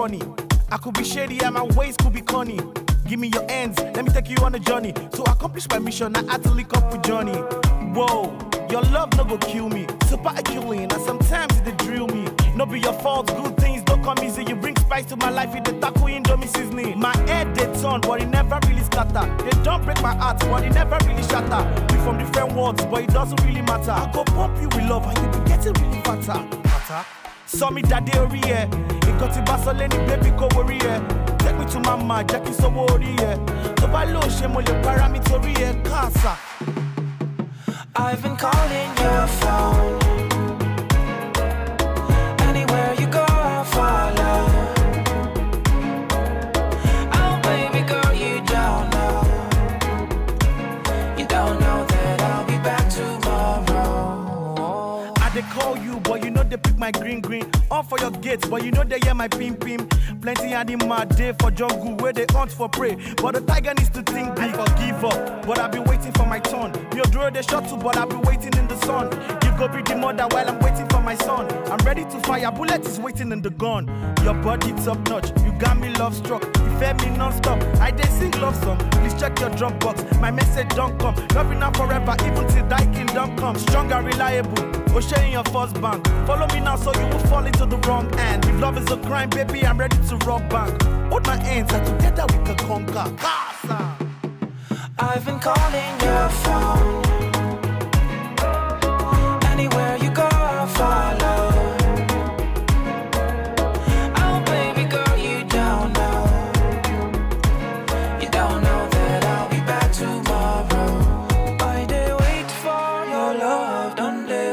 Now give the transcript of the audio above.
funny. I could be shady and my ways could be corny. Give me your hands, let me take you on a journey. To accomplish my mission, I had to link up with Johnny. Whoa, your love no go kill me. Super accurate, and sometimes they drill me. No be your fault, good things don't come easy. You bring spice to my life, you the taco indomie seasoning. My head they turn, but it never really scatter. They don't break my heart, but it never really shatter. We from different worlds, but it doesn't really matter. I go pump you with love, and you be getting really fatter. Saw me daddy over here. It got to Barcelona, baby, go worry here. Take me to mama, Jackie, so worry here. To Balo, Shemo, your parameter here, Casa. I've been calling your phone. Anywhere you go, I'll follow. Oh, baby girl, you don't know. You don't know that I'll be back tomorrow. They call you, but you know they pick my green. All for your gates, but you know they hear my pim. Plenty animal day for jungle where they hunt for prey. But the tiger needs to think big or give up. But I've been waiting for my turn. Me draw the shot too, but I've been waiting in the sun. You go be the mother while I'm waiting for my son. I'm ready to fire, bullet is waiting in the gun. Your body top notch, you got me love struck. You fed me non-stop, I did sing love song. Please check your drum box, my message don't come. Loving now forever, even till thy kingdom come. Strong and reliable. O'Shea in your first bank. Follow me now so you will fall into the wrong hand. If love is a crime, baby, I'm ready to rock back. Hold my hands and together we can conquer. Casa. I've been calling your phone. Anywhere you go, I'll follow. Oh, baby girl, you don't know. You don't know that I'll be back tomorrow. I did wait for your love, don't they?